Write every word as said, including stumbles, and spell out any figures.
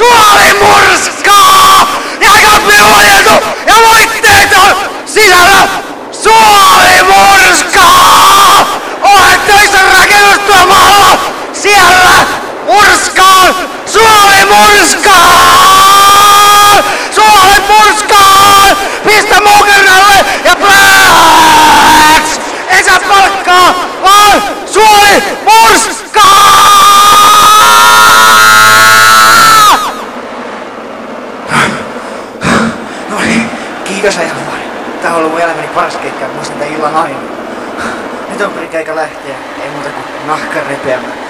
Suomi murskaa! Jääkaappi on ajeltu ja voitteet on sisällä! Suomi murskaa! Olen töissä rakennustyömaalla! Siellä murskaan! Suomi murskaa! Suomi murskaa! Pistä munkernalle ja plääks! Ei saa palkkaa, vaan Suomi murskaa! No niin, kiitos Eevaari. Tää on ollut mun elämäni paras keikka, muistan tän illan aina. Nyt on keikka lähteä, ei muuta kuin nahka repeämään.